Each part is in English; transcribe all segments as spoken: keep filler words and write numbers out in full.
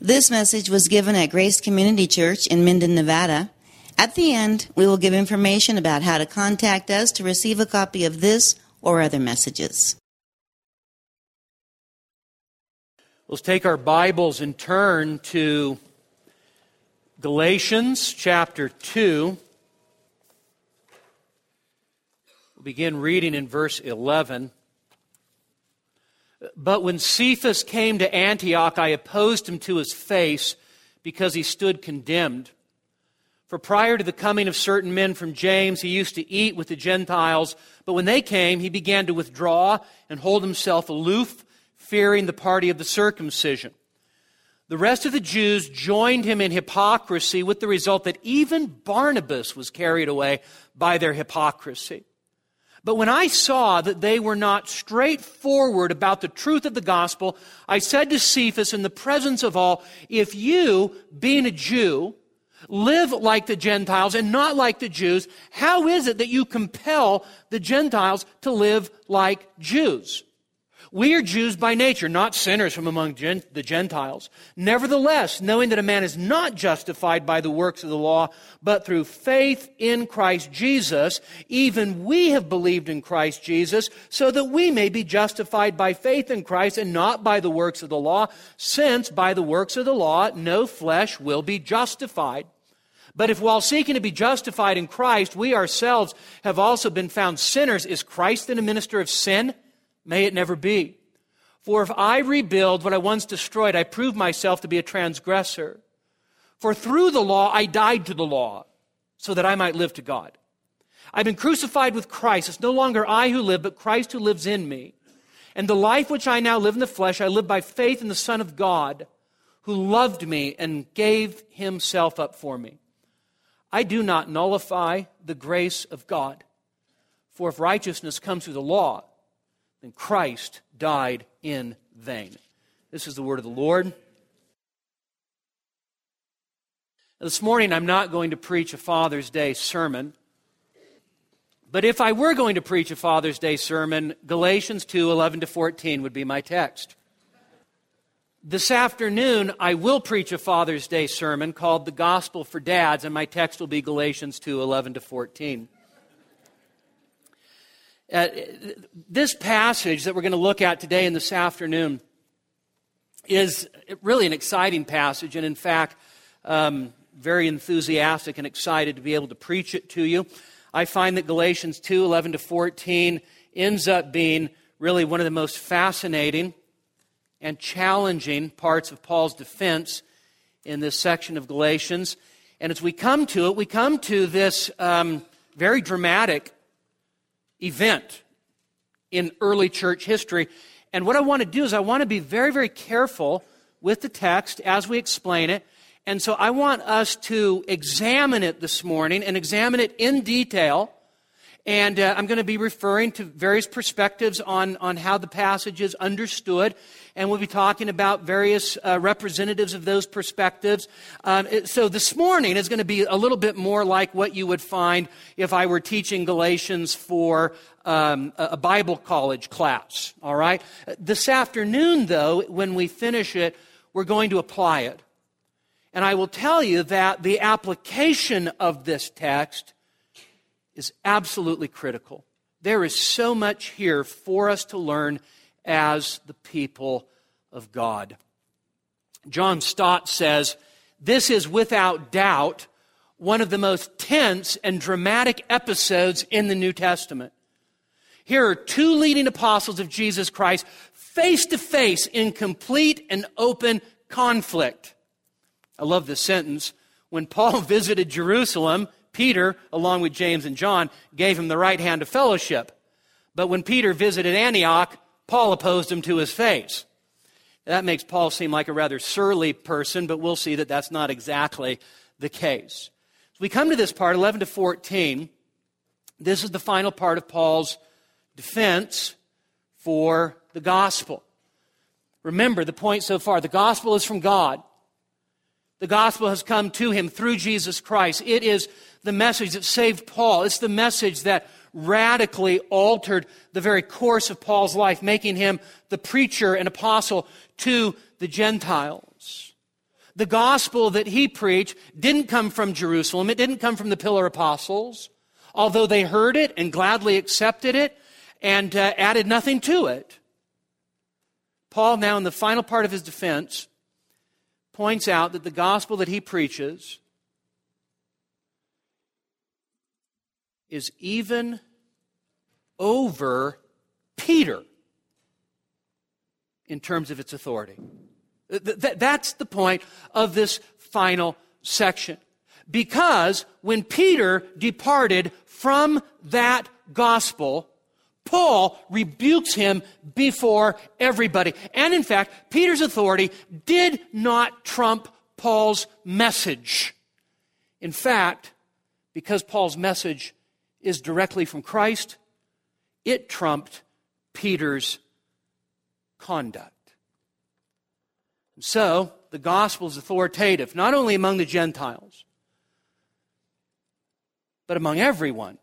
This message was given at Grace Community Church in Minden, Nevada. At the end, we will give information about how to contact us to receive a copy of this or other messages. Let's take our Bibles and turn to Galatians chapter two. We'll begin reading in verse eleven. But when Cephas came to Antioch, I opposed him to his face because he stood condemned. For prior to the coming of certain men from James, he used to eat with the Gentiles. But when they came, he began to withdraw and hold himself aloof, fearing the party of the circumcision. The rest of the Jews joined him in hypocrisy, with the result that even Barnabas was carried away by their hypocrisy. But when I saw that they were not straightforward about the truth of the gospel, I said to Cephas in the presence of all, if you, being a Jew, live like the Gentiles and not like the Jews, how is it that you compel the Gentiles to live like Jews? We are Jews by nature, not sinners from among gen- the Gentiles. Nevertheless, knowing that a man is not justified by the works of the law, but through faith in Christ Jesus, even we have believed in Christ Jesus, so that we may be justified by faith in Christ and not by the works of the law, since by the works of the law no flesh will be justified. But if while seeking to be justified in Christ, we ourselves have also been found sinners, is Christ then a minister of sin? May it never be. For if I rebuild what I once destroyed, I prove myself to be a transgressor. For through the law I died to the law, so that I might live to God. I've been crucified with Christ. It's no longer I who live, but Christ who lives in me. And the life which I now live in the flesh, I live by faith in the Son of God, who loved me and gave himself up for me. I do not nullify the grace of God. For if righteousness comes through the law, then Christ died in vain. This is the word of the Lord. This morning, I'm not going to preach a Father's Day sermon. But if I were going to preach a Father's Day sermon, Galatians two, eleven to fourteen would be my text. This afternoon, I will preach a Father's Day sermon called The Gospel for Dads, and my text will be Galatians two, eleven to fourteen. Uh, this passage that we're going to look at today and this afternoon is really an exciting passage, and in fact, um, very enthusiastic and excited to be able to preach it to you. I find that Galatians two, eleven to fourteen ends up being really one of the most fascinating and challenging parts of Paul's defense in this section of Galatians. And as we come to it, we come to this um, very dramatic event in early church history. And what I want to do is I want to be very, very careful with the text as we explain it. And so I want us to examine it this morning and examine it in detail. And uh, I'm going to be referring to various perspectives on, on how the passage is understood. And we'll be talking about various uh, representatives of those perspectives. Um, so this morning is going to be a little bit more like what you would find if I were teaching Galatians for um, a Bible college class. All right? This afternoon, though, when we finish it, we're going to apply it. And I will tell you that the application of this text is absolutely critical. There is so much here for us to learn as the people of God. John Stott says, this is without doubt one of the most tense and dramatic episodes in the New Testament. Here are two leading apostles of Jesus Christ face to face in complete and open conflict. I love this sentence. When Paul visited Jerusalem, Peter, along with James and John, gave him the right hand of fellowship. But when Peter visited Antioch, Paul opposed him to his face. That makes Paul seem like a rather surly person, but we'll see that that's not exactly the case. As we come to this part, eleven to fourteen, this is the final part of Paul's defense for the gospel. Remember the point so far. The gospel is from God. The gospel has come to him through Jesus Christ. It is the message that saved Paul. It's the message that radically altered the very course of Paul's life, making him the preacher and apostle to the Gentiles. The gospel that he preached didn't come from Jerusalem. It didn't come from the pillar apostles, although they heard it and gladly accepted it and uh, added nothing to it. Paul, now in the final part of his defense, points out that the gospel that he preaches is even over Peter in terms of its authority. That's the point of this final section. Because when Peter departed from that gospel, Paul rebukes him before everybody. And in fact, Peter's authority did not trump Paul's message. In fact, because Paul's message is directly from Christ, it trumped Peter's conduct. So, the gospel is authoritative, not only among the Gentiles, but among everyone,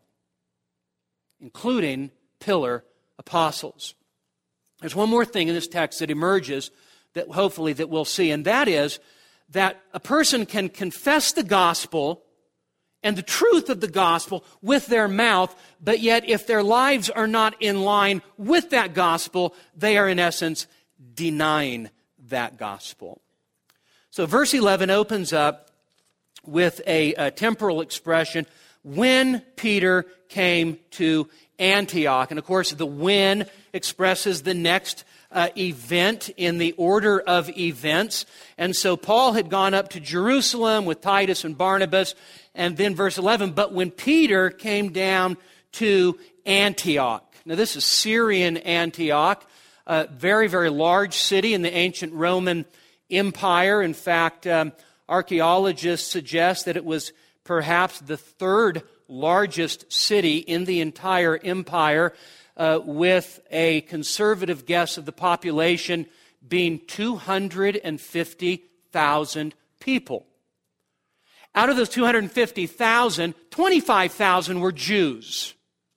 including pillar apostles. There's one more thing in this text that emerges that hopefully that we'll see, and that is that a person can confess the gospel and the truth of the gospel with their mouth, but yet if their lives are not in line with that gospel, they are in essence denying that gospel. So verse eleven opens up with a, a temporal expression, when Peter came to Antioch. And of course, the when expresses the next uh, event in the order of events. And so Paul had gone up to Jerusalem with Titus and Barnabas. And then verse eleven, but when Peter came down to Antioch. Now this is Syrian Antioch, a very, very large city in the ancient Roman Empire. In fact, um, archaeologists suggest that it was perhaps the third largest city in the entire empire, uh, with a conservative guess of the population being two hundred fifty thousand people. Out of those two hundred fifty thousand, twenty-five thousand were Jews.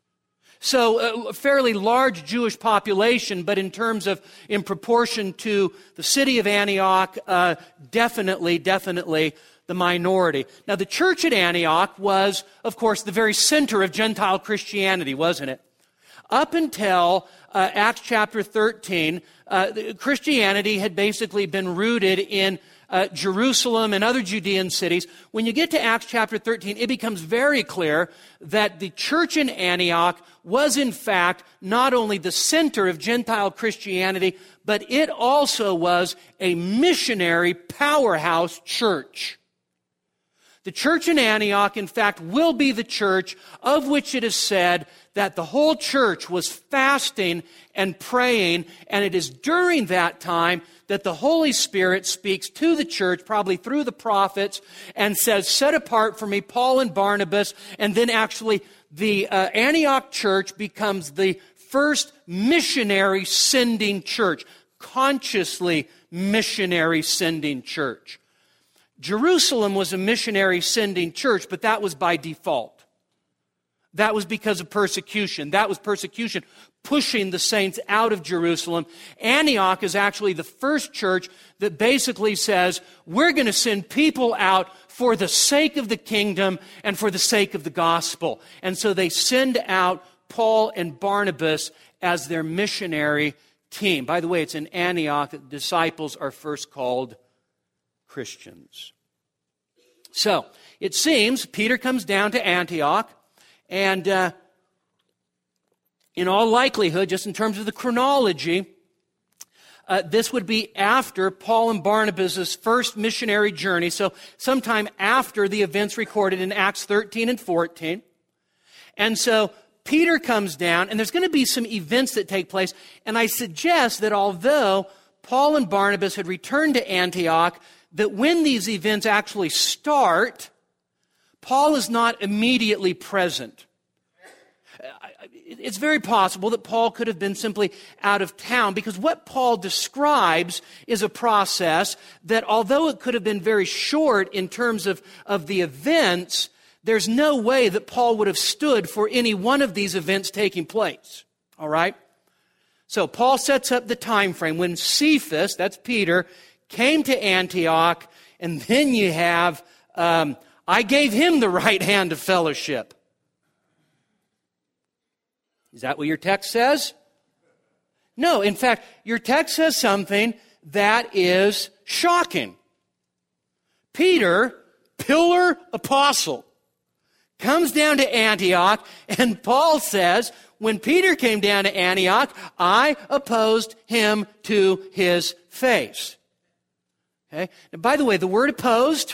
So a fairly large Jewish population, but in terms of, in proportion to the city of Antioch, uh, definitely, definitely the minority. Now the church at Antioch was, of course, the very center of Gentile Christianity, wasn't it? Up until uh, Acts chapter thirteen, uh, Christianity had basically been rooted in Uh, Jerusalem and other Judean cities. When you get to Acts chapter thirteen, it becomes very clear that the church in Antioch was in fact not only the center of Gentile Christianity, but it also was a missionary powerhouse church. The church in Antioch, in fact, will be the church of which it is said that the whole church was fasting and praying, and it is during that time that the Holy Spirit speaks to the church, probably through the prophets, and says, set apart for me Paul and Barnabas, and then actually the uh, Antioch church becomes the first missionary sending church, consciously missionary sending church. Jerusalem was a missionary sending church, but that was by default. That was because of persecution. That was persecution pushing the saints out of Jerusalem. Antioch is actually the first church that basically says, we're going to send people out for the sake of the kingdom and for the sake of the gospel. And so they send out Paul and Barnabas as their missionary team. By the way, it's in Antioch that the disciples are first called Christians. So, it seems Peter comes down to Antioch, and uh, in all likelihood, just in terms of the chronology, uh, this would be after Paul and Barnabas' first missionary journey, so sometime after the events recorded in Acts thirteen and fourteen. And so Peter comes down, and there's going to be some events that take place, and I suggest that although Paul and Barnabas had returned to Antioch, that when these events actually start, Paul is not immediately present. It's very possible that Paul could have been simply out of town, because what Paul describes is a process that, although it could have been very short in terms of, of the events, there's no way that Paul would have stood for any one of these events taking place. All right? So Paul sets up the time frame when Cephas, that's Peter, came to Antioch, And then you have, um, I gave him the right hand of fellowship. Is that what your text says? No, in fact, your text says something that is shocking. Peter, pillar apostle, comes down to Antioch, and Paul says, when Peter came down to Antioch, I opposed him to his face. Okay. And by the way, the word opposed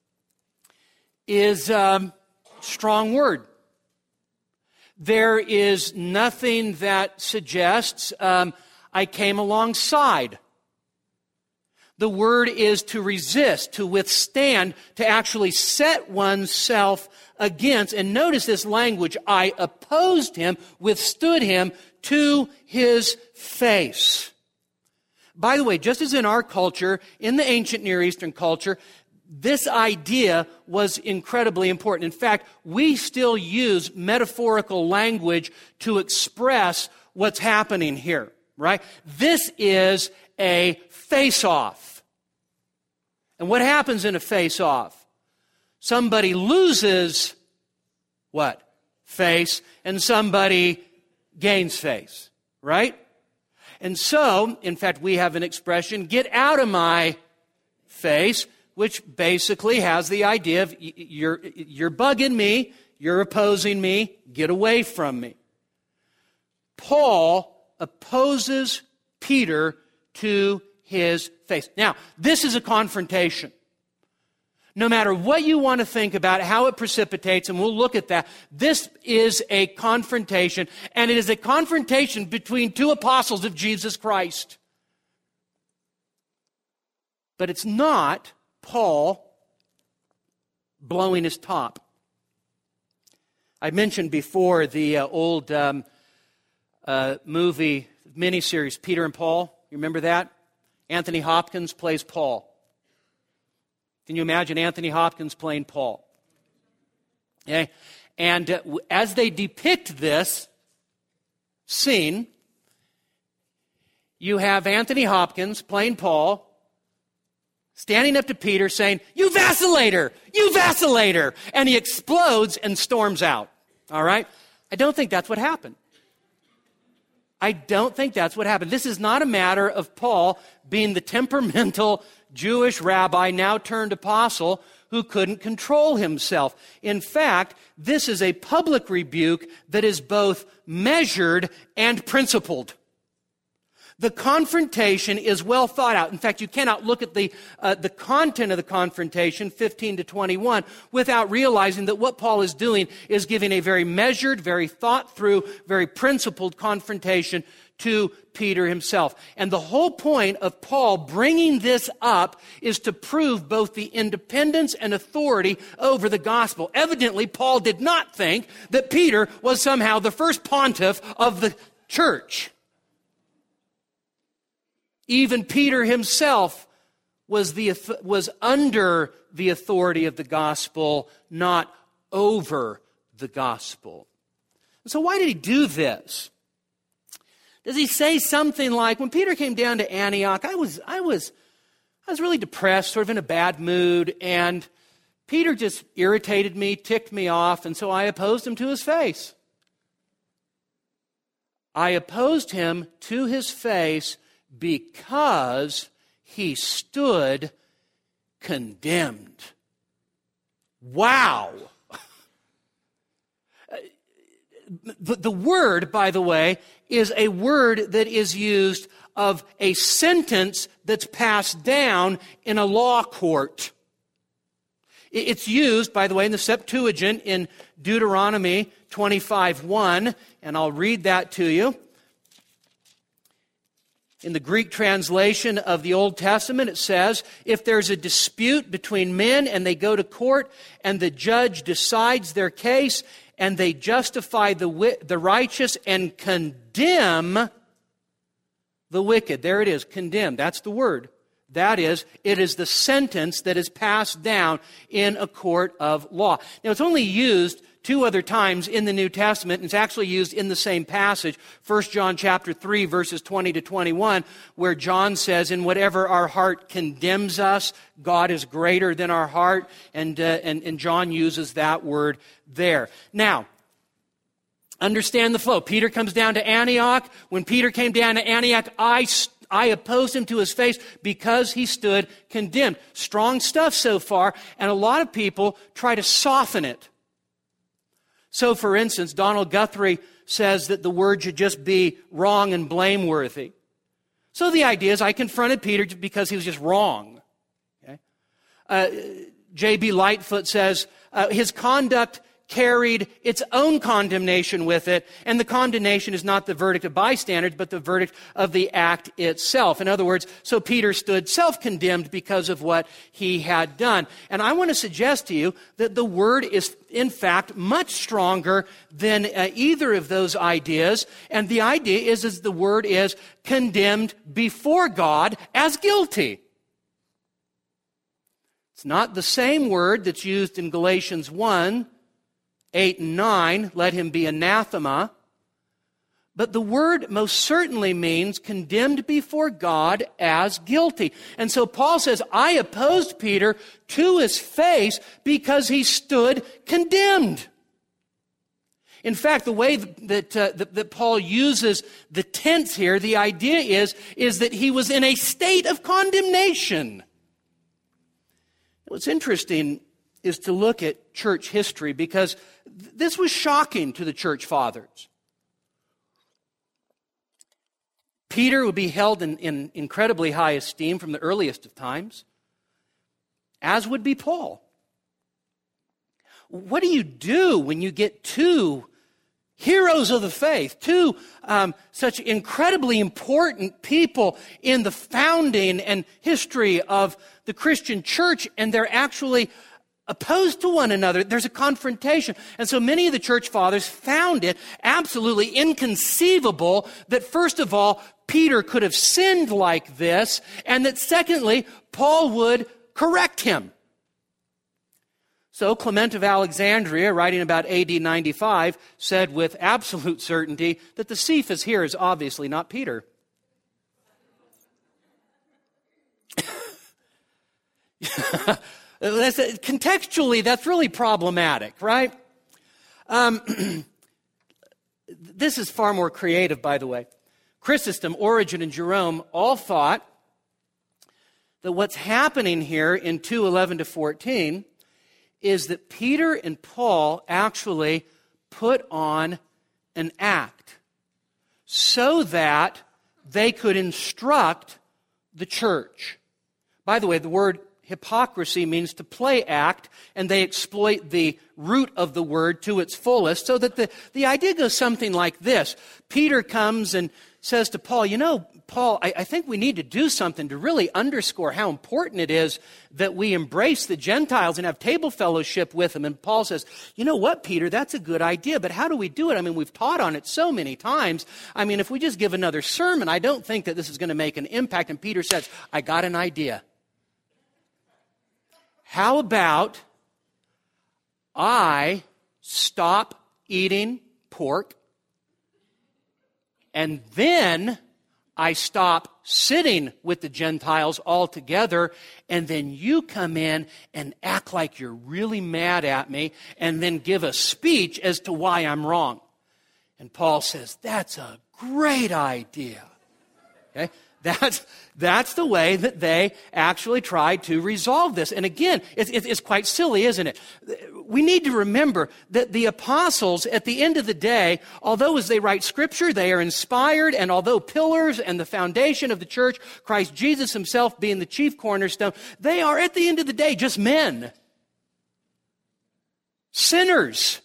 is a um, strong word. There is nothing that suggests um, I came alongside. The word is to resist, to withstand, to actually set oneself against. And notice this language, I opposed him, withstood him to his face. By the way, just as in our culture, in the ancient Near Eastern culture, this idea was incredibly important. In fact, we still use metaphorical language to express what's happening here, right? This is a face-off. And what happens in a face-off? Somebody loses what? Face, and somebody gains face, right? And so, in fact, we have an expression, get out of my face, which basically has the idea of you're, you're bugging me, you're opposing me, get away from me. Paul opposes Peter to his face. Now, this is a confrontation. No matter what you want to think about how it precipitates, and we'll look at that, this is a confrontation, and it is a confrontation between two apostles of Jesus Christ. But it's not Paul blowing his top. I mentioned before the uh, old um, uh, movie miniseries, Peter and Paul. You remember that? Anthony Hopkins plays Paul. Can you imagine Anthony Hopkins playing Paul? Okay? And uh, as they depict this scene, you have Anthony Hopkins playing Paul, standing up to Peter saying, you vacillator, you vacillator. And he explodes and storms out. All right? I don't think that's what happened. I don't think that's what happened. This is not a matter of Paul being the temperamental Jewish rabbi, now turned apostle, who couldn't control himself. In fact, this is a public rebuke that is both measured and principled. The confrontation is well thought out. In fact, you cannot look at the uh, the content of the confrontation, fifteen to twenty-one, without realizing that what Paul is doing is giving a very measured, very thought through, very principled confrontation to Peter himself. And the whole point of Paul bringing this up is to prove both the independence and authority over the gospel. Evidently, Paul did not think that Peter was somehow the first pontiff of the church. Even Peter himself was the was under the authority of the gospel, not over the gospel. So why did he do this? Does he say something like, when Peter came down to Antioch, I was I was I was really depressed, sort of in a bad mood, and Peter just irritated me, ticked me off, and so I opposed him to his face. I opposed him to his face because he stood condemned. Wow. The, the word, by the way, is a word that is used of a sentence that's passed down in a law court. It's used, by the way, in the Septuagint in Deuteronomy twenty-five one, and I'll read that to you. In the Greek translation of the Old Testament, it says, if there's a dispute between men and they go to court and the judge decides their case and they justify the wi- the righteous and condemn the wicked. There it is, condemn. That's the word. That is, it is the sentence that is passed down in a court of law. Now, it's only used two other times in the New Testament, and it's actually used in the same passage, First John chapter three, verses twenty to twenty-one, where John says, in whatever our heart condemns us, God is greater than our heart, and, uh, and, and John uses that word there. Now, understand the flow. Peter comes down to Antioch. When Peter came down to Antioch, I st- I opposed him to his face because he stood condemned. Strong stuff so far, and a lot of people try to soften it. So, for instance, Donald Guthrie says that the word should just be wrong and blameworthy. So the idea is I confronted Peter because he was just wrong. Okay? Uh, J B Lightfoot says uh, his conduct carried its own condemnation with it, and the condemnation is not the verdict of bystanders, but the verdict of the act itself. In other words, so Peter stood self-condemned because of what he had done. And I want to suggest to you that the word is, in fact, much stronger than uh, either of those ideas, and the idea is, is the word is condemned before God as guilty. It's not the same word that's used in Galatians one, eight and nine, let him be anathema. But the word most certainly means condemned before God as guilty. And so Paul says, I opposed Peter to his face because he stood condemned. In fact, the way that, uh, that, that Paul uses the tense here, the idea is, is that he was in a state of condemnation. What's interesting is to look at church history, because this was shocking to the church fathers. Peter would be held in, in incredibly high esteem from the earliest of times, as would be Paul. What do you do when you get two heroes of the faith, two um, such incredibly important people in the founding and history of the Christian church, and they're actually opposed to one another? There's a confrontation. And so many of the church fathers found it absolutely inconceivable that, first of all, Peter could have sinned like this, and that, secondly, Paul would correct him. So Clement of Alexandria, writing about A D ninety-five, said with absolute certainty that the Cephas here is obviously not Peter. That's, contextually, that's really problematic, right? Um, this is far more creative, by the way. Chrysostom, Origen, and Jerome all thought that what's happening here in two eleven to fourteen is that Peter and Paul actually put on an act so that they could instruct the church. By the way, the word hypocrisy means to play act, and they exploit the root of the word to its fullest, so that the, the idea goes something like this. Peter comes and says to Paul, you know, Paul, I, I think we need to do something to really underscore how important it is that we embrace the Gentiles and have table fellowship with them. And Paul says, you know what, Peter, that's a good idea, but how do we do it? I mean, we've taught on it so many times. I mean, if we just give another sermon, I don't think that this is going to make an impact. And Peter says, I got an idea. How about I stop eating pork, and then I stop sitting with the Gentiles altogether, and then you come in and act like you're really mad at me, and then give a speech as to why I'm wrong. And Paul says, that's a great idea. Okay? That's, that's the way that they actually tried to resolve this. And again, it's, it's quite silly, isn't it? We need to remember that the apostles, at the end of the day, although as they write Scripture, they are inspired, and although pillars and the foundation of the church, Christ Jesus himself being the chief cornerstone, they are, at the end of the day, just men. Sinners.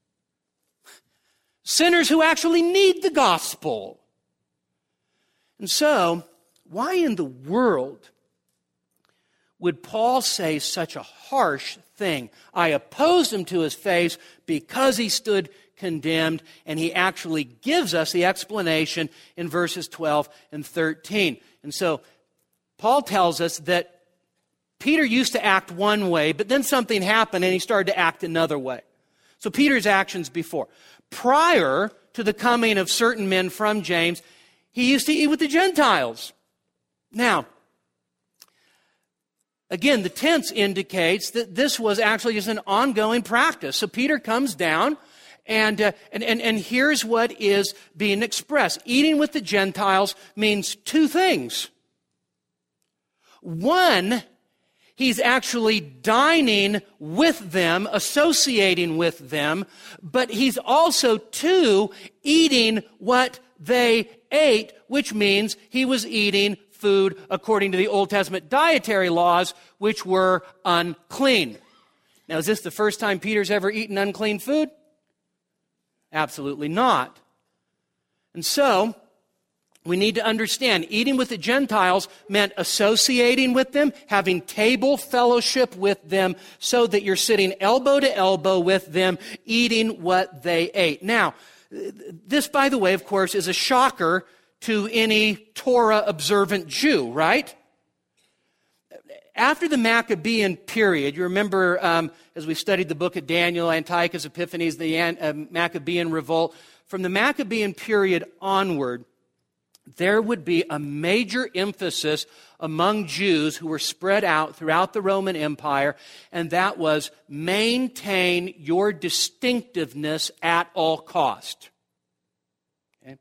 Sinners who actually need the gospel. And so, why in the world would Paul say such a harsh thing? I opposed him to his face because he stood condemned, and he actually gives us the explanation in verses twelve and thirteen. And so, Paul tells us that Peter used to act one way, but then something happened and he started to act another way. So Peter's actions before. Prior to the coming of certain men from James, he used to eat with the Gentiles. Now, again, the tense indicates that this was actually just an ongoing practice. So Peter comes down, and, uh, and, and, and here's what is being expressed. Eating with the Gentiles means two things. One, he's actually dining with them, associating with them, but he's also, two, eating what they ate, which means he was eating food according to the Old Testament dietary laws, which were unclean. Now, is this the first time Peter's ever eaten unclean food? Absolutely not. And so, we need to understand, eating with the Gentiles meant associating with them, having table fellowship with them, so that you're sitting elbow to elbow with them, eating what they ate. Now, this, by the way, of course, is a shocker to any Torah-observant Jew, right? After the Maccabean period, you remember um, as we studied the book of Daniel, Antiochus Epiphanes, the uh, Maccabean revolt, from the Maccabean period onward, there would be a major emphasis among Jews who were spread out throughout the Roman Empire, and that was maintain your distinctiveness at all cost. Okay?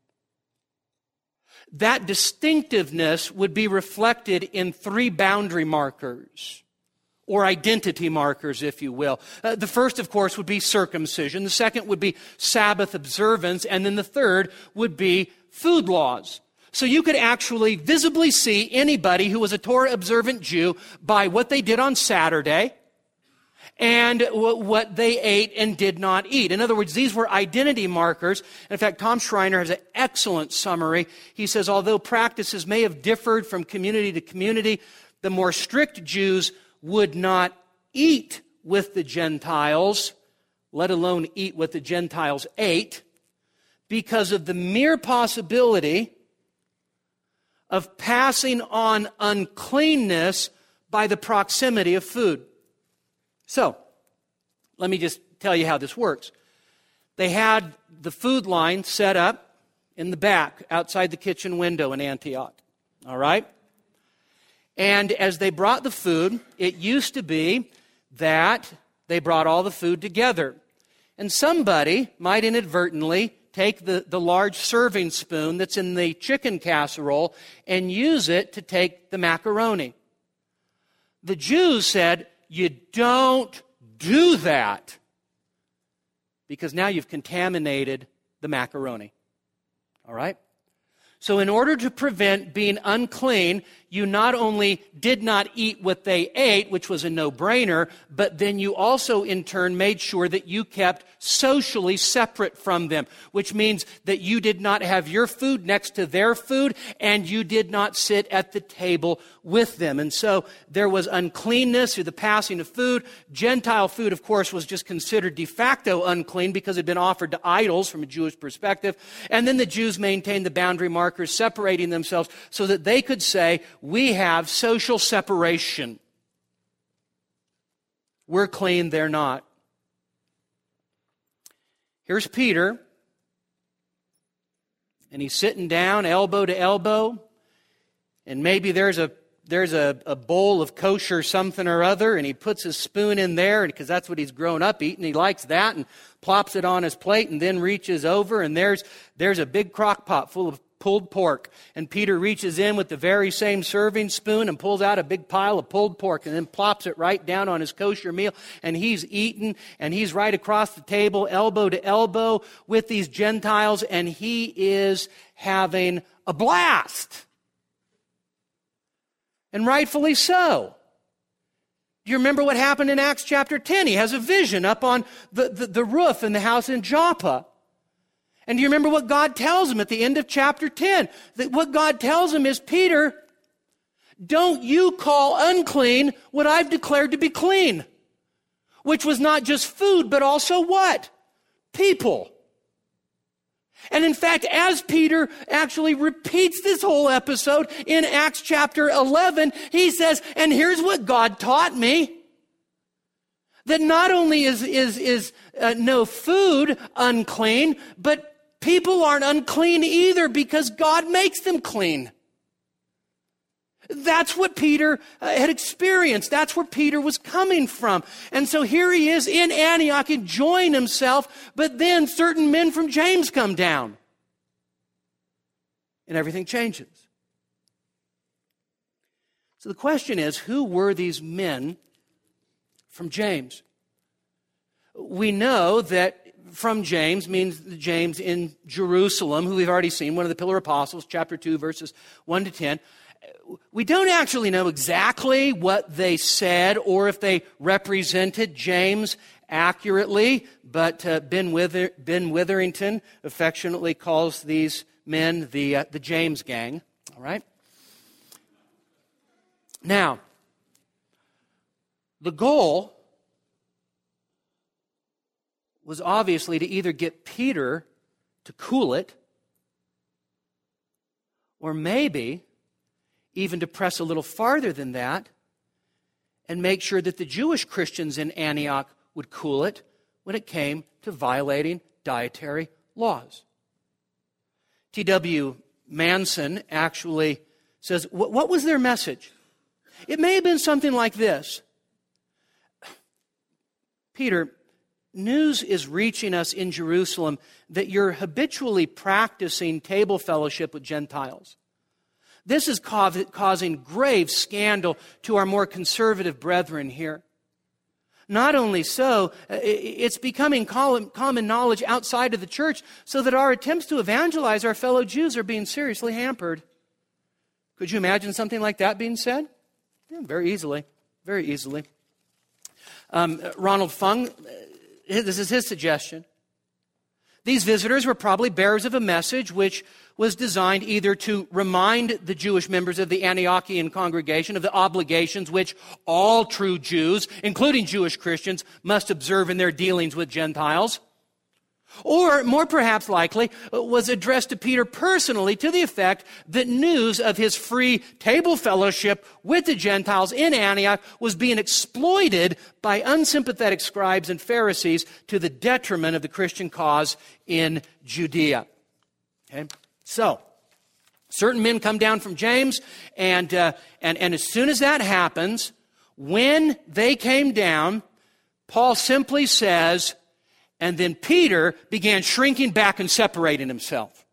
That distinctiveness would be reflected in three boundary markers, or identity markers, if you will. Uh, the first, of course, would be circumcision. The second would be Sabbath observance, and then the third would be food laws. So you could actually visibly see anybody who was a Torah-observant Jew by what they did on Saturday and what they ate and did not eat. In other words, these were identity markers. In fact, Tom Schreiner has an excellent summary. He says, although practices may have differed from community to community, the more strict Jews would not eat with the Gentiles, let alone eat what the Gentiles ate, because of the mere possibility of passing on uncleanness by the proximity of food. So, let me just tell you how this works. They had the food line set up in the back outside the kitchen window in Antioch. All right? And as they brought the food, it used to be that they brought all the food together. And somebody might inadvertently take the, the large serving spoon that's in the chicken casserole and use it to take the macaroni. The Jews said, you don't do that, because now you've contaminated the macaroni. All right? So in order to prevent being unclean, you not only did not eat what they ate, which was a no-brainer, but then you also in turn made sure that you kept socially separate from them, which means that you did not have your food next to their food and you did not sit at the table with them. And so there was uncleanness through the passing of food. Gentile food, of course, was just considered de facto unclean because it had been offered to idols from a Jewish perspective. And then the Jews maintained the boundary markers, separating themselves so that they could say, we have social separation. We're clean, they're not. Here's Peter, and he's sitting down elbow to elbow, and maybe there's a there's a, a bowl of kosher something or other, and he puts his spoon in there because that's what he's grown up eating. He likes that, and plops it on his plate, and then reaches over, and there's there's a big crock pot full of pulled pork. And Peter reaches in with the very same serving spoon and pulls out a big pile of pulled pork and then plops it right down on his kosher meal. And he's eating, and he's right across the table, elbow to elbow with these Gentiles, and he is having a blast. And rightfully so. Do you remember what happened in Acts chapter ten? He has a vision up on the, the, the roof in the house in Joppa. And do you remember what God tells him at the end of chapter ten? That what God tells him is, Peter, don't you call unclean what I've declared to be clean. Which was not just food, but also what? People. And in fact, as Peter actually repeats this whole episode in Acts chapter eleven, he says, and here's what God taught me. That not only is, is, is uh, no food unclean, but people aren't unclean either because God makes them clean. That's what Peter uh, had experienced. That's where Peter was coming from. And so here he is in Antioch enjoying himself, but then certain men from James come down. And everything changes. So the question is, who were these men from James? We know that from James means James in Jerusalem, who we've already seen, one of the pillar apostles, chapter two, verses one to ten. We don't actually know exactly what they said or if they represented James accurately, but uh, Ben, Wither- Ben Witherington affectionately calls these men the, uh, the James gang. All right? Now, the goal was obviously to either get Peter to cool it, or maybe even to press a little farther than that and make sure that the Jewish Christians in Antioch would cool it when it came to violating dietary laws. T W Manson actually says, what was their message? It may have been something like this. Peter, news is reaching us in Jerusalem that you're habitually practicing table fellowship with Gentiles. This is causing grave scandal to our more conservative brethren here. Not only so, it's becoming common knowledge outside of the church so that our attempts to evangelize our fellow Jews are being seriously hampered. Could you imagine something like that being said? Yeah, very easily, very easily. Um, Ronald Fung, this is his suggestion. These visitors were probably bearers of a message which was designed either to remind the Jewish members of the Antiochian congregation of the obligations which all true Jews, including Jewish Christians, must observe in their dealings with Gentiles, or, more perhaps likely, was addressed to Peter personally to the effect that news of his free table fellowship with the Gentiles in Antioch was being exploited by unsympathetic scribes and Pharisees to the detriment of the Christian cause in Judea. Okay? So, certain men come down from James, and, uh, and, and as soon as that happens, when they came down, Paul simply says, and then Peter began shrinking back and separating himself.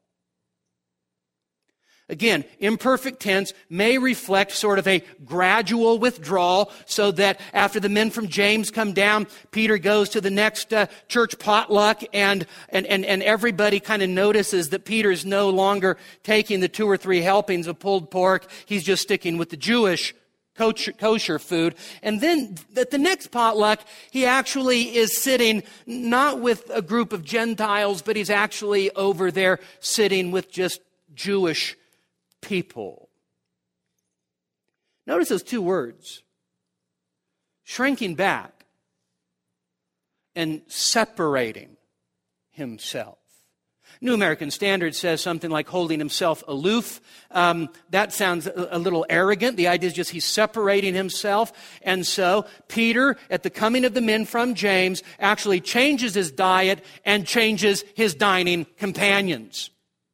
Again, imperfect tense may reflect sort of a gradual withdrawal so that after the men from James come down, Peter goes to the next uh, church potluck and, and, and, and everybody kind of notices that Peter's no longer taking the two or three helpings of pulled pork. He's just sticking with the Jewish kosher food. And then at the next potluck, he actually is sitting not with a group of Gentiles, but he's actually over there sitting with just Jewish people. Notice those two words, shrinking back and separating himself. New American Standard says something like holding himself aloof. Um, that sounds a, a little arrogant. The idea is just he's separating himself. And so Peter, at the coming of the men from James, actually changes his diet and changes his dining companions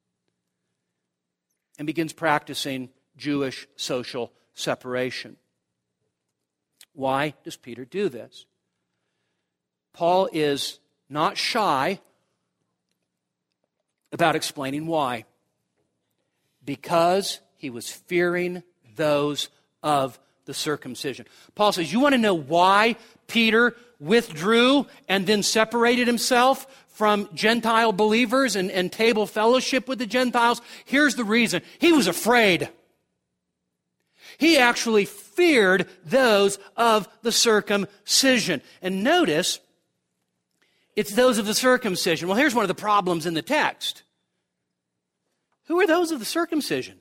and begins practicing Jewish social separation. Why does Peter do this? Paul is not shy about explaining why. Because he was fearing those of the circumcision. Paul says, you want to know why Peter withdrew and then separated himself from Gentile believers and, and table fellowship with the Gentiles? Here's the reason. He was afraid. He actually feared those of the circumcision. And notice, it's those of the circumcision. Well, here's one of the problems in the text. Who are those of the circumcision?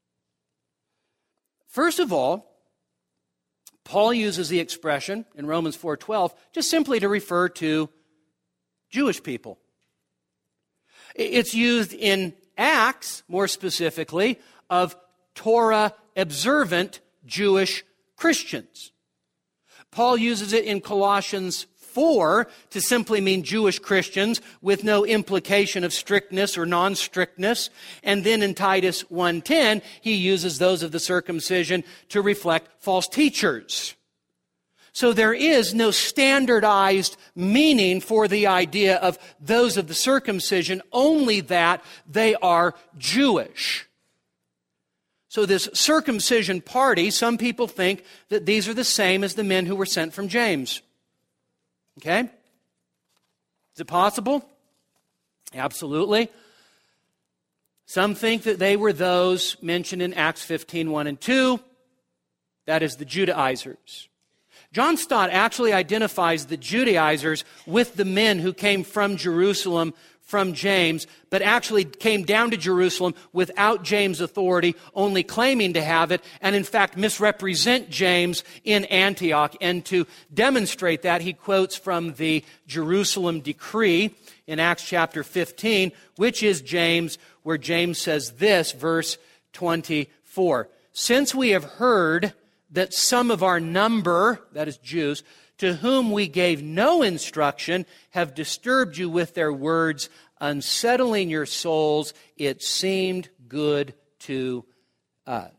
First of all, Paul uses the expression in Romans four twelve just simply to refer to Jewish people. It's used in Acts, more specifically, of Torah-observant Jewish Christians. Paul uses it in Colossians four to simply mean Jewish Christians with no implication of strictness or non-strictness. And then in Titus one ten, he uses those of the circumcision to reflect false teachers. So there is no standardized meaning for the idea of those of the circumcision, only that they are Jewish. So this circumcision party, some people think that these are the same as the men who were sent from James. Okay? Is it possible? Absolutely. Some think that they were those mentioned in Acts fifteen, one and two. That is the Judaizers. John Stott actually identifies the Judaizers with the men who came from Jerusalem from James, but actually came down to Jerusalem without James' authority, only claiming to have it, and in fact misrepresent James in Antioch. And to demonstrate that, he quotes from the Jerusalem decree in Acts chapter fifteen, which is James, where James says this, verse twenty-four. Since we have heard that some of our number, that is Jews, to whom we gave no instruction, have disturbed you with their words, unsettling your souls. It seemed good to us.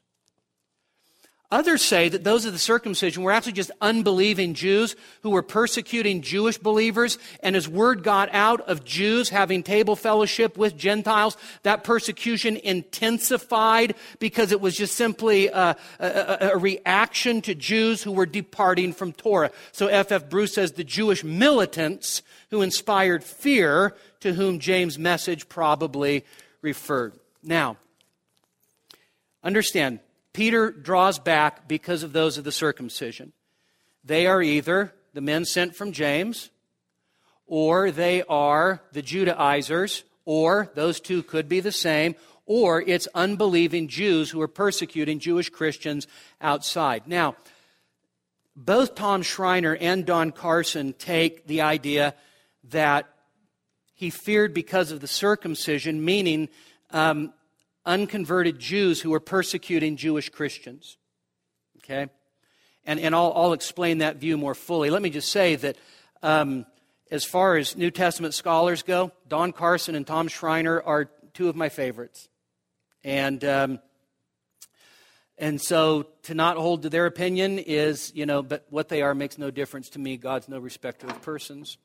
Others say that those of the circumcision were actually just unbelieving Jews who were persecuting Jewish believers, and as word got out of Jews having table fellowship with Gentiles, that persecution intensified because it was just simply a, a, a reaction to Jews who were departing from Torah. So F F Bruce says the Jewish militants who inspired fear, to whom James' message probably referred. Now, understand, Peter draws back because of those of the circumcision. They are either the men sent from James, or they are the Judaizers, or those two could be the same, or it's unbelieving Jews who are persecuting Jewish Christians outside. Now, both Tom Schreiner and Don Carson take the idea that he feared because of the circumcision, meaning um, unconverted Jews who were persecuting Jewish Christians. Okay? And, and I'll, I'll explain that view more fully. Let me just say that um, as far as New Testament scholars go, Don Carson and Tom Schreiner are two of my favorites. And um, and so to not hold to their opinion is, you know, but what they are makes no difference to me. God's no respecter of persons.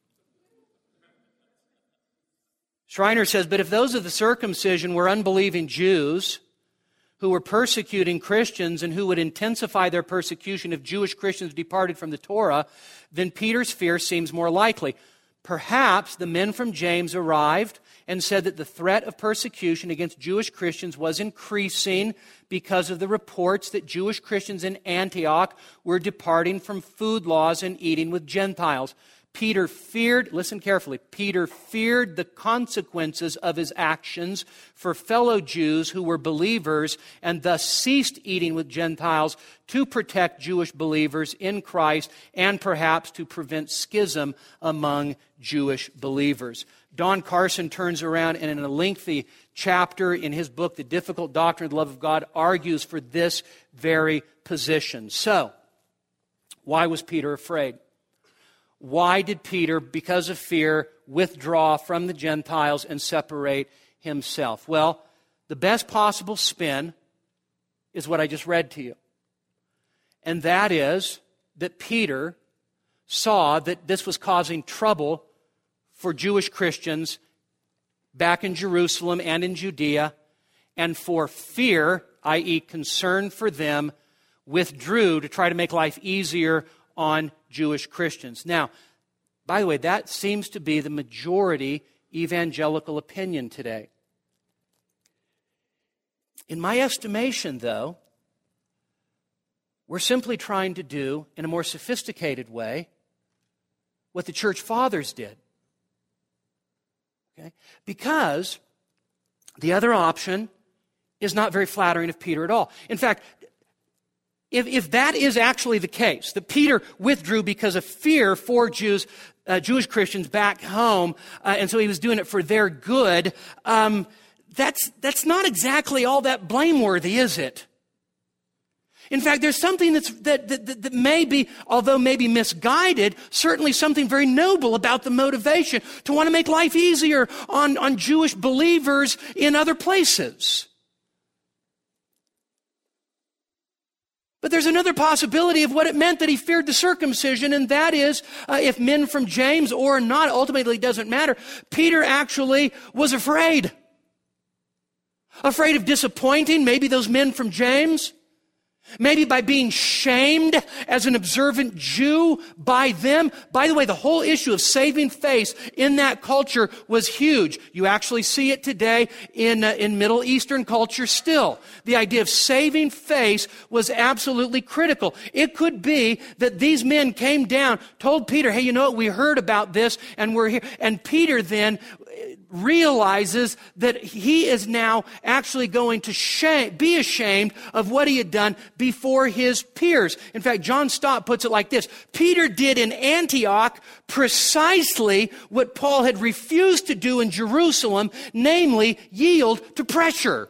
Schreiner says, but if those of the circumcision were unbelieving Jews who were persecuting Christians and who would intensify their persecution if Jewish Christians departed from the Torah, then Peter's fear seems more likely. Perhaps the men from James arrived and said that the threat of persecution against Jewish Christians was increasing because of the reports that Jewish Christians in Antioch were departing from food laws and eating with Gentiles. Peter feared, listen carefully, Peter feared the consequences of his actions for fellow Jews who were believers and thus ceased eating with Gentiles to protect Jewish believers in Christ and perhaps to prevent schism among Jewish believers. Don Carson turns around and in a lengthy chapter in his book, The Difficult Doctrine of the Love of God, argues for this very position. So, why was Peter afraid? Why did Peter, because of fear, withdraw from the Gentiles and separate himself? Well, the best possible spin is what I just read to you. And that is that Peter saw that this was causing trouble for Jewish Christians back in Jerusalem and in Judea, and for fear, that is concern for them, withdrew to try to make life easier on Jewish Christians. Now, by the way, that seems to be the majority evangelical opinion today. In my estimation, though, we're simply trying to do, in a more sophisticated way, what the church fathers did. Okay? Because the other option is not very flattering of Peter at all. In fact, If, if that is actually the case, that Peter withdrew because of fear for Jews, uh, Jewish Christians back home, uh, and so he was doing it for their good, um, that's, that's not exactly all that blameworthy, is it? In fact, there's something that's, that, that, that may be, although maybe misguided, certainly something very noble about the motivation to want to make life easier on, on Jewish believers in other places. But there's another possibility of what it meant that he feared the circumcision, and that is, uh, if men from James or not, ultimately it doesn't matter, Peter actually was afraid. Afraid of disappointing maybe those men from James. Maybe by being shamed as an observant Jew by them. By the way, the whole issue of saving face in that culture was huge. You actually see it today in, uh, in Middle Eastern culture still. The idea of saving face was absolutely critical. It could be that these men came down, told Peter, hey, you know what, we heard about this and we're here. And Peter then realizes that he is now actually going to shame, be ashamed of what he had done before his peers. In fact, John Stott puts it like this: Peter did in Antioch precisely what Paul had refused to do in Jerusalem, namely yield to pressure.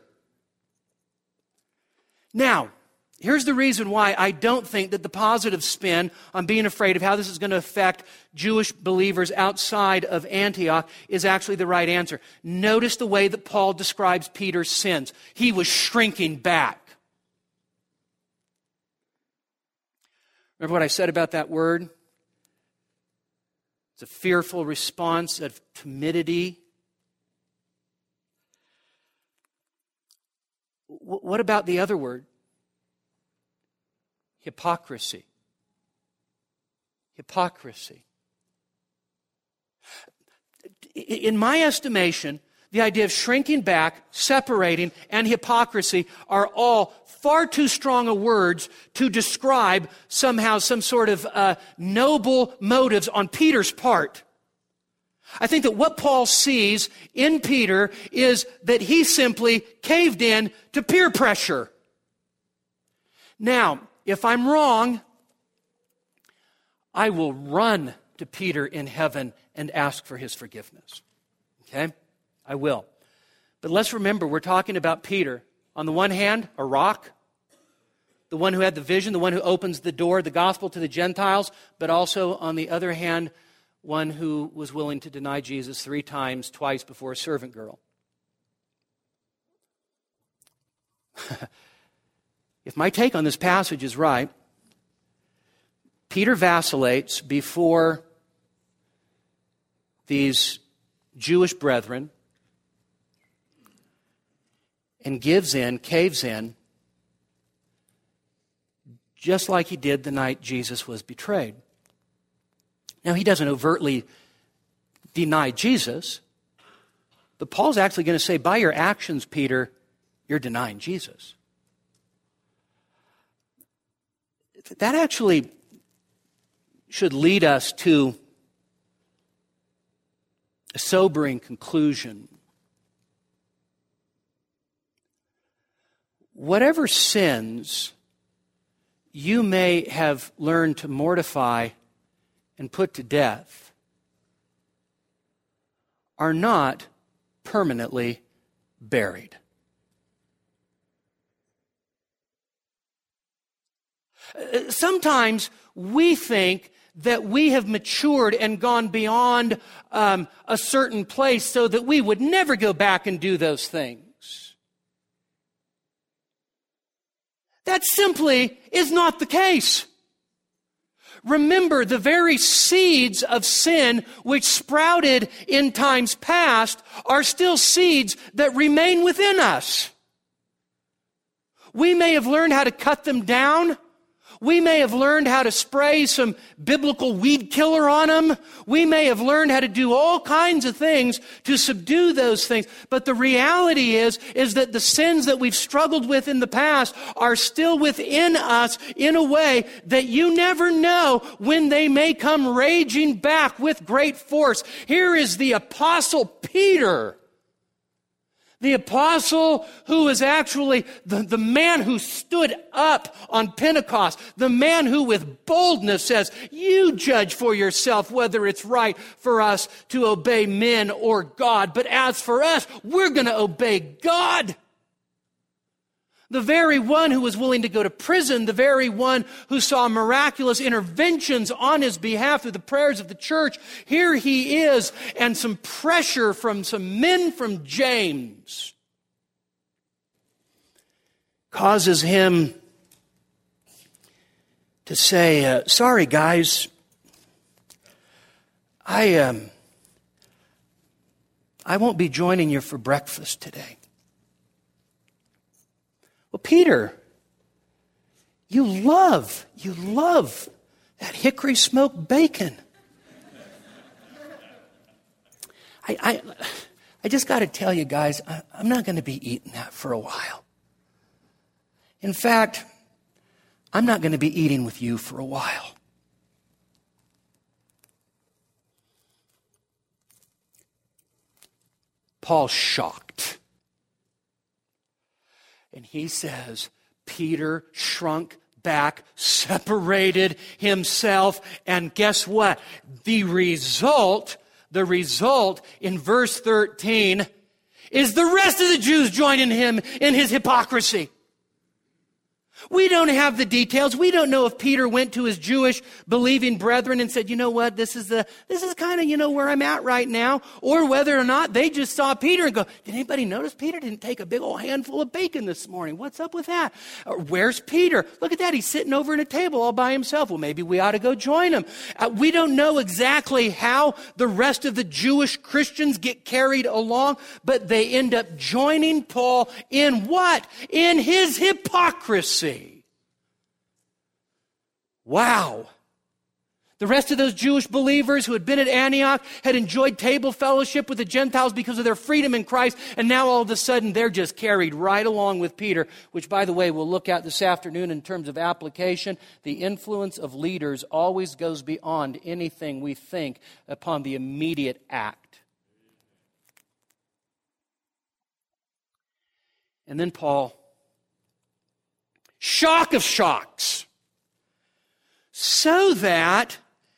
Now, here's the reason why I don't think that the positive spin on being afraid of how this is going to affect Jewish believers outside of Antioch is actually the right answer. Notice the way that Paul describes Peter's sins. He was shrinking back. Remember what I said about that word? It's a fearful response of timidity. What about the other word? Hypocrisy. Hypocrisy. In my estimation, the idea of shrinking back, separating, and hypocrisy are all far too strong a words to describe somehow some sort of uh, noble motives on Peter's part. I think that what Paul sees in Peter is that he simply caved in to peer pressure. Now, if I'm wrong, I will run to Peter in heaven and ask for his forgiveness. Okay? I will. But let's remember, we're talking about Peter. On the one hand, a rock, the one who had the vision, the one who opens the door, the gospel to the Gentiles, but also on the other hand, one who was willing to deny Jesus three times, twice before a servant girl. If my take on this passage is right, Peter vacillates before these Jewish brethren and gives in, caves in, just like he did the night Jesus was betrayed. Now, he doesn't overtly deny Jesus, but Paul's actually going to say, by your actions, Peter, you're denying Jesus. That actually should lead us to a sobering conclusion. Whatever sins you may have learned to mortify and put to death are not permanently buried. Sometimes we think that we have matured and gone beyond um, a certain place so that we would never go back and do those things. That simply is not the case. Remember, the very seeds of sin which sprouted in times past are still seeds that remain within us. We may have learned how to cut them down. We may have learned how to spray some biblical weed killer on them. We may have learned how to do all kinds of things to subdue those things. But the reality is, is that the sins that we've struggled with in the past are still within us in a way that you never know when they may come raging back with great force. Here is the Apostle Peter. The apostle who is actually the, the man who stood up on Pentecost, the man who with boldness says, you judge for yourself whether it's right for us to obey men or God. But as for us, we're going to obey God. The very one who was willing to go to prison, the very one who saw miraculous interventions on his behalf through the prayers of the church, here he is, and some pressure from some men from James causes him to say, uh, sorry guys, I, um, I won't be joining you for breakfast today. Well, Peter, you love, you love that hickory smoked bacon. I, I, I just got to tell you guys, I, I'm not going to be eating that for a while. In fact, I'm not going to be eating with you for a while. Paul's shocked. And he says, Peter shrunk back, separated himself, and guess what? The result, the result in verse thirteen is the rest of the Jews joining him in his hypocrisy. We don't have the details. We don't know if Peter went to his Jewish believing brethren and said, you know what, this is the this is kind of, you know, where I'm at right now. Or whether or not they just saw Peter and go, did anybody notice Peter didn't take a big old handful of bacon this morning? What's up with that? Or, where's Peter? Look at that. He's sitting over at a table all by himself. Well, maybe we ought to go join him. Uh, we don't know exactly how the rest of the Jewish Christians get carried along, but they end up joining Paul in what? In his hypocrisy. Wow. The rest of those Jewish believers who had been at Antioch had enjoyed table fellowship with the Gentiles because of their freedom in Christ, and now all of a sudden they're just carried right along with Peter, which, by the way, we'll look at this afternoon in terms of application. The influence of leaders always goes beyond anything we think upon the immediate act. And then Paul, shock of shocks, so that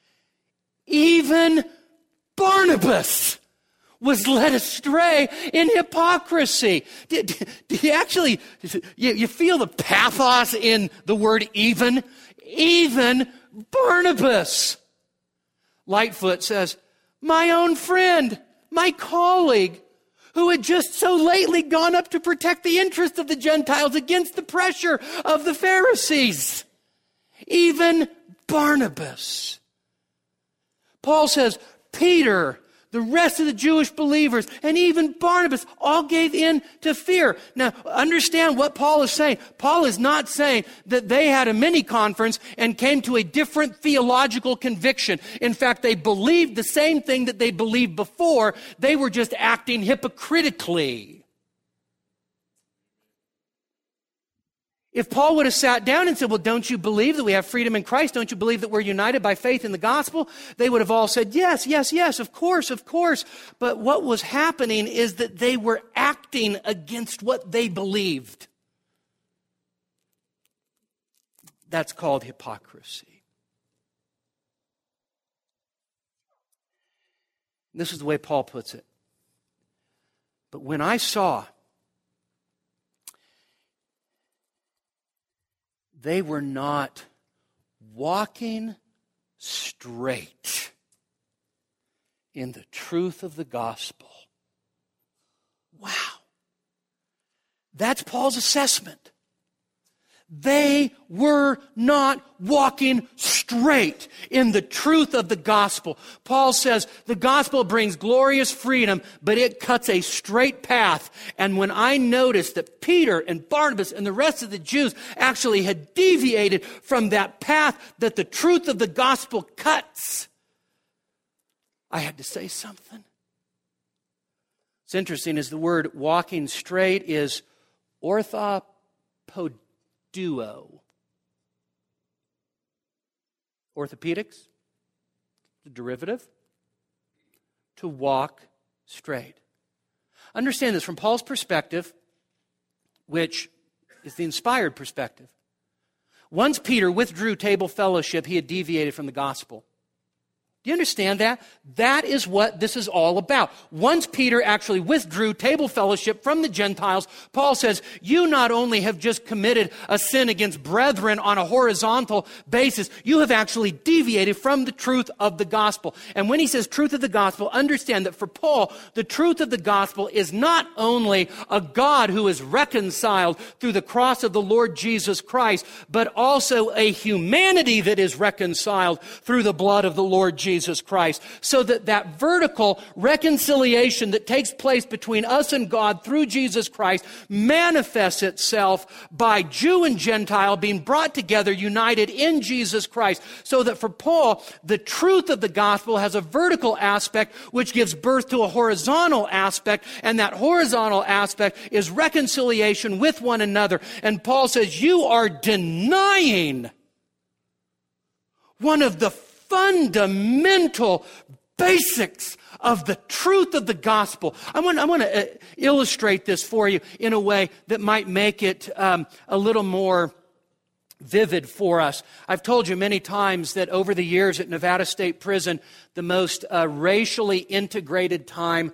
even Barnabas was led astray in hypocrisy. Do, do, do you actually, you, you feel the pathos in the word even? Even Barnabas. Lightfoot says, my own friend, my colleague, who had just so lately gone up to protect the interests of the Gentiles against the pressure of the Pharisees. Even Barnabas. Paul says, Peter, the rest of the Jewish believers, and even Barnabas all gave in to fear. Now, understand what Paul is saying. Paul is not saying that they had a mini conference and came to a different theological conviction. In fact, they believed the same thing that they believed before. They were just acting hypocritically. If Paul would have sat down and said, well, don't you believe that we have freedom in Christ? Don't you believe that we're united by faith in the gospel? They would have all said, yes, yes, yes, of course, of course. But what was happening is that they were acting against what they believed. That's called hypocrisy. This is the way Paul puts it. But when I saw they were not walking straight in the truth of the gospel. Wow. That's Paul's assessment. They were not walking straight in the truth of the gospel. Paul says the gospel brings glorious freedom, but it cuts a straight path. And when I noticed that Peter and Barnabas and the rest of the Jews actually had deviated from that path that the truth of the gospel cuts, I had to say something. What's interesting is the word walking straight is orthopoduo. Duo. Orthopedics, the derivative, to walk straight. Understand this from Paul's perspective, which is the inspired perspective. Once Peter withdrew table fellowship, he had deviated from the gospel. Do you understand that? That is what this is all about. Once Peter actually withdrew table fellowship from the Gentiles, Paul says, you not only have just committed a sin against brethren on a horizontal basis, you have actually deviated from the truth of the gospel. And when he says truth of the gospel, understand that for Paul, the truth of the gospel is not only a God who is reconciled through the cross of the Lord Jesus Christ, but also a humanity that is reconciled through the blood of the Lord Jesus Jesus Christ, so that that vertical reconciliation that takes place between us and God through Jesus Christ manifests itself by Jew and Gentile being brought together, united in Jesus Christ, so that for Paul, the truth of the gospel has a vertical aspect which gives birth to a horizontal aspect, and that horizontal aspect is reconciliation with one another. And Paul says, you are denying one of the fundamental basics of the truth of the gospel. I want, I want to uh, illustrate this for you in a way that might make it um, a little more vivid for us. I've told you many times that over the years at Nevada State Prison, the most uh, racially integrated time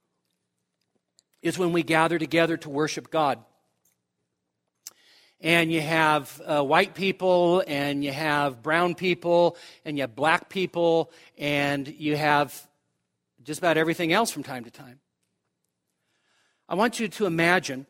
is when we gather together to worship God. And you have uh, white people, and you have brown people, and you have black people, and you have just about everything else from time to time. I want you to imagine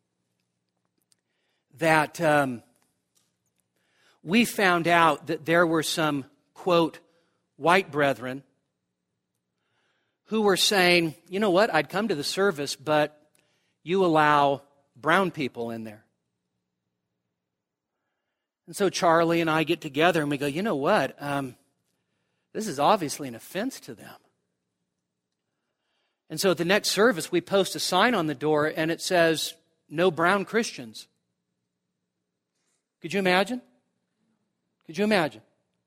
that um, we found out that there were some, quote, white brethren who were saying, you know what, I'd come to the service, but you allow brown people in there. And so Charlie and I get together and we go, you know what? Um, this is obviously an offense to them. And so at the next service, we post a sign on the door and it says, no brown Christians. Could you imagine? Could you imagine?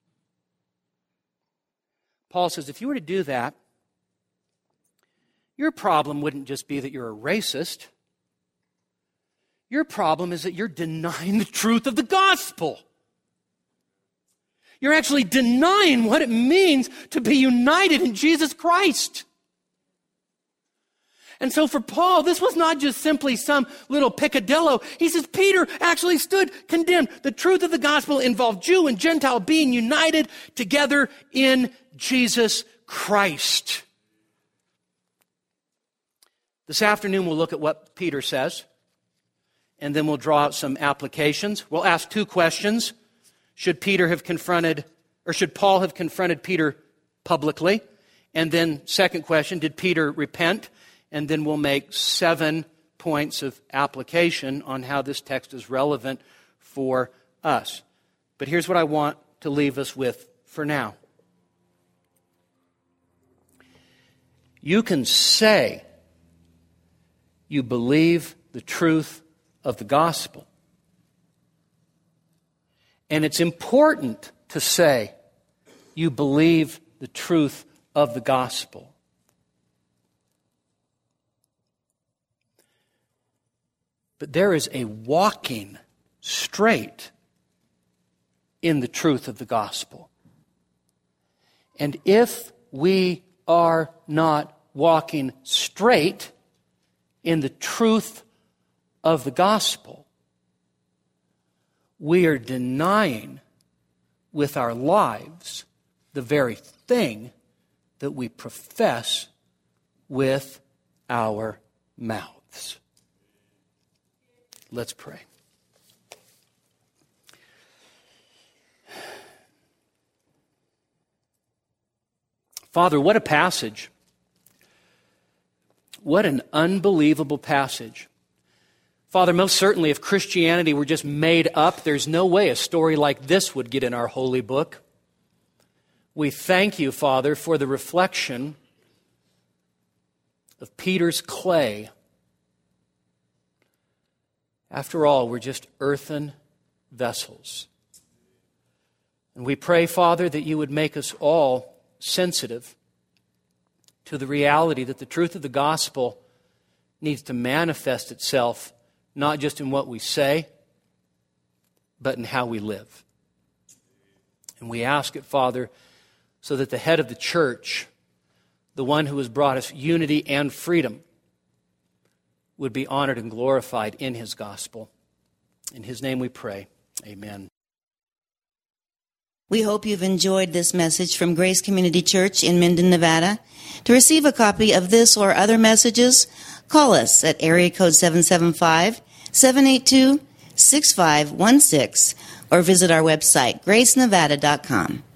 Paul says, if you were to do that, your problem wouldn't just be that you're a racist. Your problem is that you're denying the truth of the gospel. You're actually denying what it means to be united in Jesus Christ. And so for Paul, this was not just simply some little peccadillo. He says Peter actually stood condemned. The truth of the gospel involved Jew and Gentile being united together in Jesus Christ. This afternoon we'll look at what Peter says. And then we'll draw out some applications. We'll ask two questions. Should Peter have confronted, or should Paul have confronted Peter publicly? And then second question, did Peter repent? And then we'll make seven points of application on how this text is relevant for us. But here's what I want to leave us with for now. You can say you believe the truth of the gospel. And it's important to say you believe the truth of the gospel. But there is a walking straight in the truth of the gospel. And if we are not walking straight in the truth of the gospel, we are denying with our lives the very thing that we profess with our mouths. Let's pray. Father, what a passage. What an unbelievable passage. Father, most certainly if Christianity were just made up, there's no way a story like this would get in our holy book. We thank you, Father, for the reflection of Peter's clay. After all, we're just earthen vessels. And we pray, Father, that you would make us all sensitive to the reality that the truth of the gospel needs to manifest itself not just in what we say, but in how we live. And we ask it, Father, so that the head of the church, the one who has brought us unity and freedom, would be honored and glorified in his gospel. In his name we pray. Amen. We hope you've enjoyed this message from Grace Community Church in Minden, Nevada. To receive a copy of this or other messages, call us at area code seven seven five, seven eight two, six five one six or visit our website, grace nevada dot com.